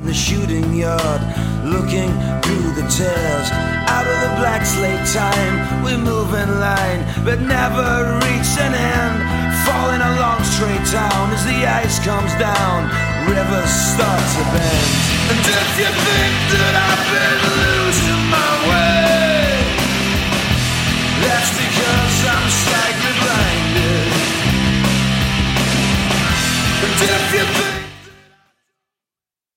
the shooting yard, looking through the tears. Out of the black slate time, we move in line, but never reach an end. Falling along straight down as the ice comes down, rivers start to bend. And if you think that I've been